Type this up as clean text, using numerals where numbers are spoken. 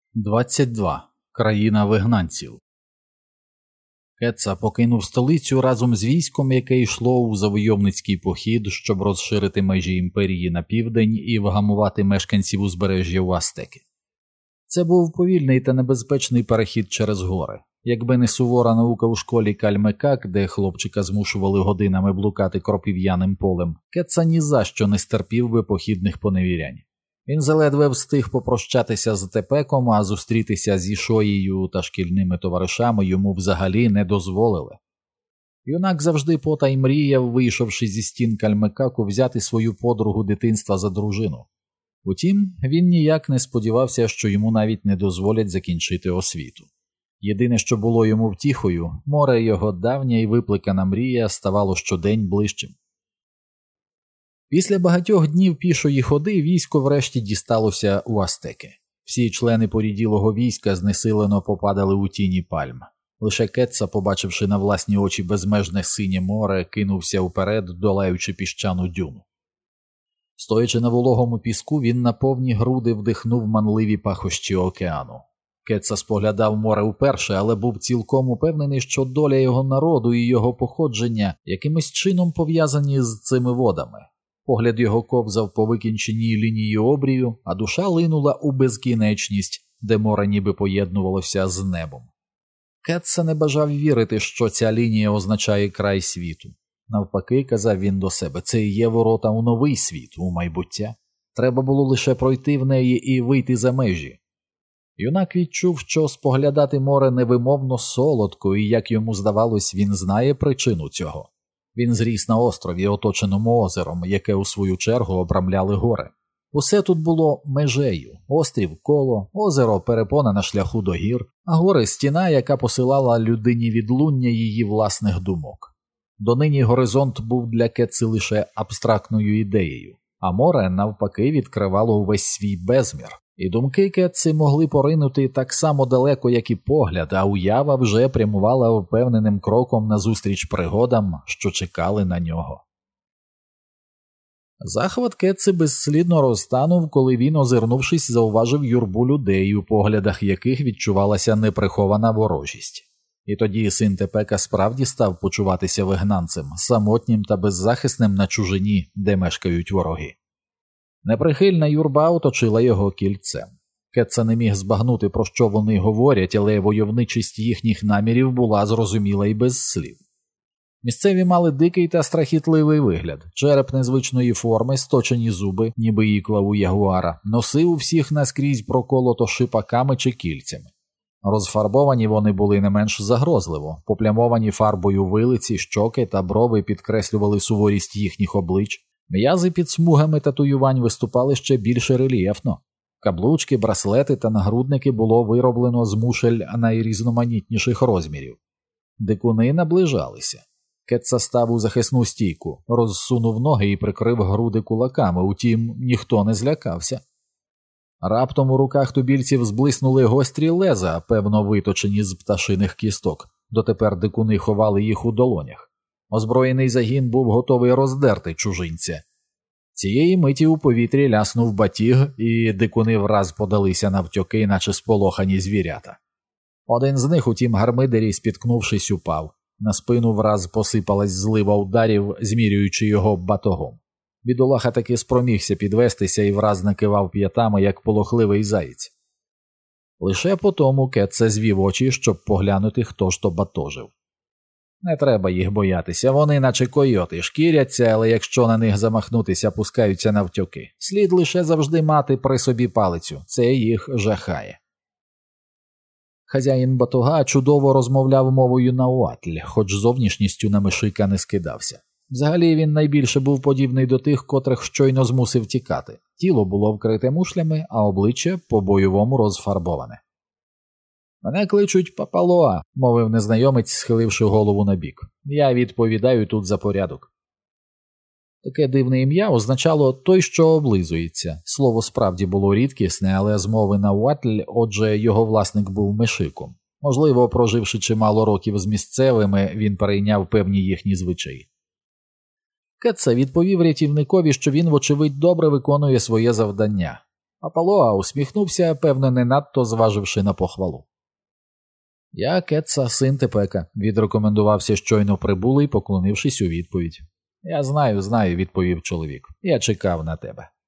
22. Країна вигнанців. Кетса покинув столицю разом з військом, яке йшло у завойовницький похід, щоб розширити межі імперії на південь і вгамувати мешканців узбережжя Уастеки. Це був повільний та небезпечний перехід через гори. Якби не сувора наука у школі Кальмекак, де хлопчика змушували годинами блукати кропив'яним полем, Кетса ні за що не стерпів би похідних поневірянь. Він заледве встиг попрощатися з Тепеком, а зустрітися з Ішоєю та шкільними товаришами йому взагалі не дозволили. Юнак завжди потай мріяв, вийшовши зі стін Кальмекаку, взяти свою подругу дитинства за дружину. Утім, він ніяк не сподівався, що йому навіть не дозволять закінчити освіту. Єдине, що було йому втіхою, море його давня і випликана мрія ставало щодень ближчим. Після багатьох днів пішої ходи військо врешті дісталося Уастеки. Всі члени поріділого війська знесилено попадали у тіні пальм. Лише Кетса, побачивши на власні очі безмежне синє море, кинувся вперед, долаючи піщану дюну. Стоячи на вологому піску, він на повні груди вдихнув манливі пахощі океану. Кетса споглядав море вперше, але був цілком упевнений, що доля його народу і його походження якимось чином пов'язані з цими водами. Погляд його ковзав по викінченій лінії обрію, а душа линула у безкінечність, де море ніби поєднувалося з небом. Кетса не бажав вірити, що ця лінія означає край світу. Навпаки, казав він до себе, це і є ворота у новий світ, у майбуття. Треба було лише пройти в неї і вийти за межі. Юнак відчув, що споглядати море невимовно солодко, і, як йому здавалось, він знає причину цього. Він зріс на острові, оточеному озером, яке у свою чергу обрамляли гори. Усе тут було межею, острів – коло, озеро – перепона на шляху до гір, а гори – стіна, яка посилала людині відлуння її власних думок. Донині горизонт був для Кетси лише абстрактною ідеєю, а море, навпаки, відкривало увесь свій безмір. І думки Кетси могли поринути так само далеко, як і погляд, а уява вже прямувала впевненим кроком назустріч пригодам, що чекали на нього. Захват Кетси безслідно розтанув, коли він, озирнувшись, зауважив юрбу людей, у поглядах яких відчувалася неприхована ворожість. І тоді син Тепека справді став почуватися вигнанцем, самотнім та беззахисним на чужині, де мешкають вороги. Неприхильна юрба оточила його кільцем. Кетса не міг збагнути, про що вони говорять, але войовничість їхніх намірів була зрозуміла і без слів. Місцеві мали дикий та страхітливий вигляд, череп незвичної форми, сточені зуби, ніби ікла у ягуара, носи у всіх наскрізь проколото шипаками чи кільцями. Розфарбовані вони були не менш загрозливо, поплямовані фарбою вилиці, щоки та брови підкреслювали суворість їхніх облич. М'язи під смугами татуювань виступали ще більш рельєфно. Каблучки, браслети та нагрудники було вироблено з мушель найрізноманітніших розмірів. Дикуни наближалися. Кетса став у захисну стійку, розсунув ноги і прикрив груди кулаками, утім, ніхто не злякався. Раптом у руках тубільців зблиснули гострі леза, певно виточені з пташиних кісток. Дотепер дикуни ховали їх у долонях. Озброєний загін був готовий роздерти чужинця. Цієї миті у повітрі ляснув батіг, і дикуни враз подалися навтьоки, наче сполохані звірята. Один з них, утім, гармидері, спіткнувшись, упав. На спину враз посипалась злива ударів, змірюючи його батогом. Бідолаха таки спромігся підвестися і враз накивав п'ятами, як полохливий заєць. Лише потому Кетса звів очі, щоб поглянути, хто ж то батожив. Не треба їх боятися, вони наче койоти, шкіряться, але якщо на них замахнутися, пускаються навтьоки. Слід лише завжди мати при собі палицю, це їх жахає. Хазяїн батога чудово розмовляв мовою науатль, хоч зовнішністю на мишика не скидався. Взагалі він найбільше був подібний до тих, котрих щойно змусив тікати. Тіло було вкрите мушлями, а обличчя по-бойовому розфарбоване. «Мене кличуть Папалоа», – мовив незнайомець, схиливши голову набік. «Я відповідаю тут за порядок». Таке дивне ім'я означало «той, що облизується». Слово справді було рідкісне, але з мови науатль, отже, його власник був мишиком. Можливо, проживши чимало років з місцевими, він перейняв певні їхні звичаї. Кетса відповів рятівникові, що він, вочевидь, добре виконує своє завдання. Апалоа усміхнувся, певно, не надто зваживши на похвалу. «Я Кетса, син Тепека», – відрекомендувався щойно прибулий, поклонившись у відповідь. «Я знаю», – відповів чоловік. «Я чекав на тебе».